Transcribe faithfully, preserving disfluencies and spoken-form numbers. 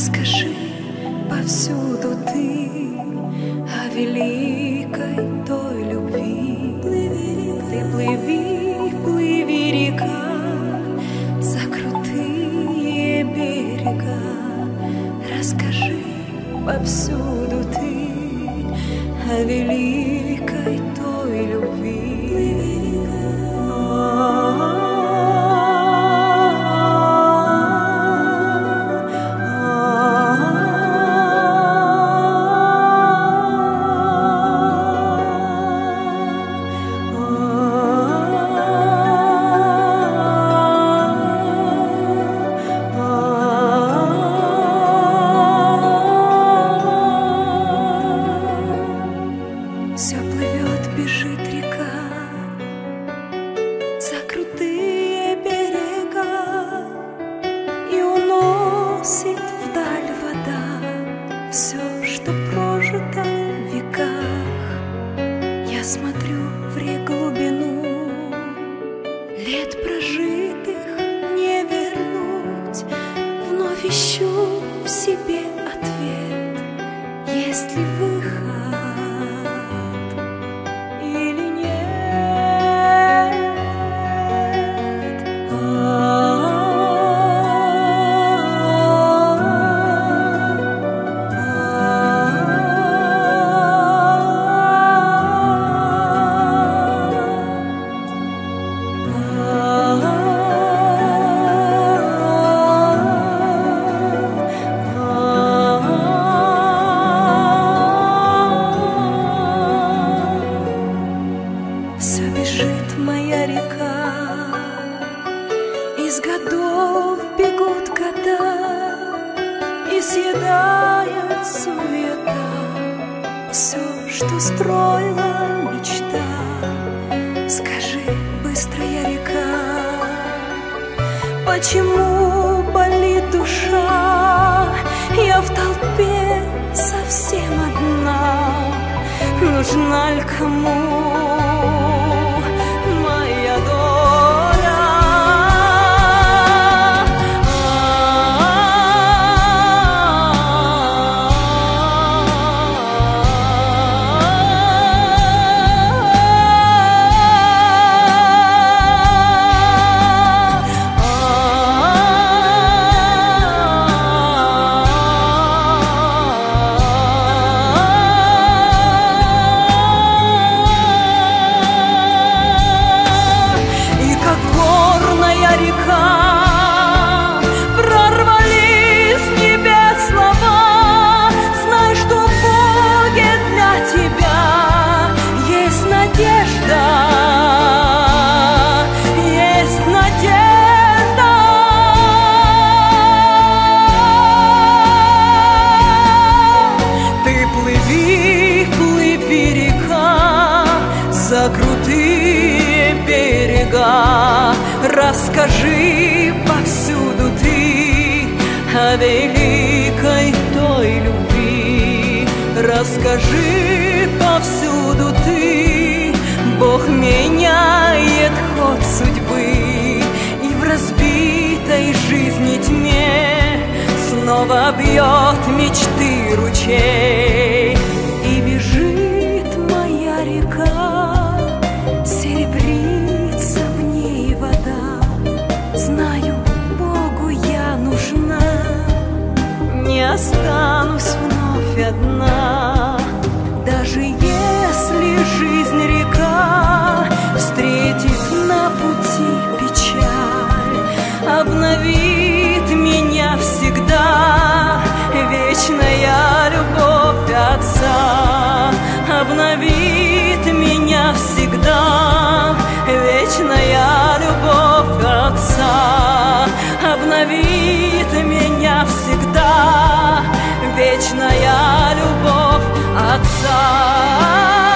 Расскажи, повсюду ты о великой той любви. Ты плыви, плыви, река, за крутые берега. Расскажи, повсюду ты о великой той любви. Все плывет, бежит река за крутые берега, и уносит вдаль вода все, что прожито в веках. Я смотрю в реку-глубину, лет прожитых не вернуть. Вновь ищу в себе ответ, есть ли выход. Все бежит моя река, из годов бегут года, и съедает суета все, что строила мечта. Скажи, быстрая река, почему болит душа? Я в толпе совсем одна, нужна ли кому моя доля? За крутые берега, расскажи, повсюду ты о великой той любви. Расскажи, повсюду ты, Бог меняет ход судьбы, и в разбитой жизни тьме снова бьет мечты ручей. И бежит моя река, серебрится в ней вода. Знаю, Богу я нужна, не останусь вновь одна. Даже если жизнь река встретит на пути печаль, обновит меня всегда вечная любовь Отца. Обновит меня всегда вечная любовь Отца. Обновит меня всегда вечная любовь Отца.